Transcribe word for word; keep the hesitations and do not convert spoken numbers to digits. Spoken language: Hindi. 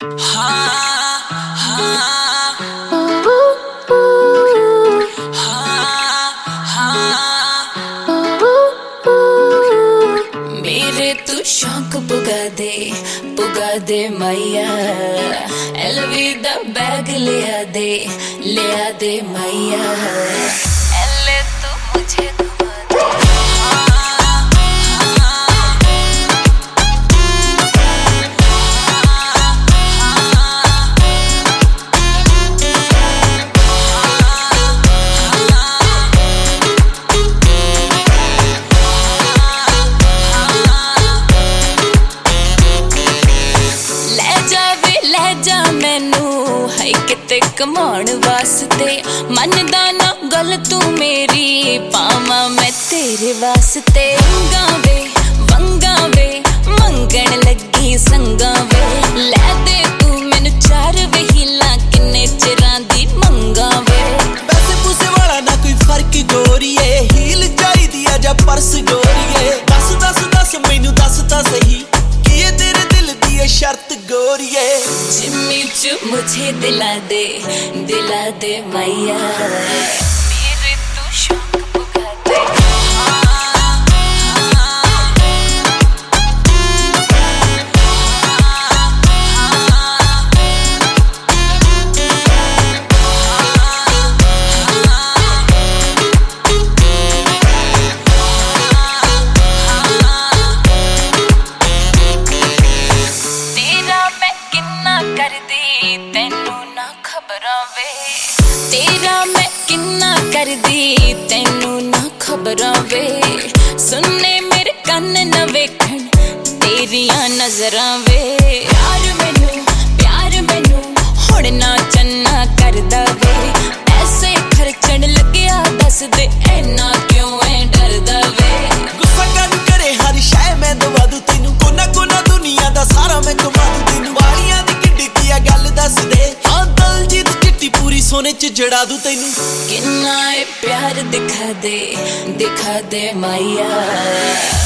हाँ, हाँ, हाँ, हाँ। मेरे तू शौक पुगा दे, पुगा दे मैया। एलवी दा बैग लिया दे, लिया दे मैया। एले तू मुझे कमाण वास्ते मनदा ना गल तू मेरी, पावा मैं तेरे वास्ते। वंगा वे वंगा वे मंगण लगी संगा वे, लै दे तू मैनू चार वे हीला किन्ने चिरां दी मंगा वे। पैसे पूसे वाला ना कोई फर्क गोरीए, हील चाहिदी आ जा पर्स गोरीए। दस दस दस मैनू दस तां सही कि ये तेरे दिल दी है शर्त गोरीए। जिम्मी चू मुझे दिला दे, दिला दे मैया। मेरे तू शौक पुगा दे। तेरा मैं किन्ना कर दी तेनू ना खबरां वे, तेरा मैं किन्ना कर दी तेनू ना खबरां वे। सुनने मेरे कन्न न वेखण तेरियां नजरां वे। प्यार मैनू प्यार मैनू हुण ना चन्ना करदा वे, पैसे खर्चण लग्या दस दे ऐना क्यों ऐ डरदा वे। गुस्सा कर करे हर शै मैं दवा दूं तेनू, कोना कोना दुनिया दा सारा मैं घुमा दूं तेनू। वालियां दी किड्डी की आ गल दस दे, हाँ दलजीत चिट्टी पूरी सोने च जड़ा दूं तेनू। किन्ना ए प्यार दिखा दे, दिखा दे मैया।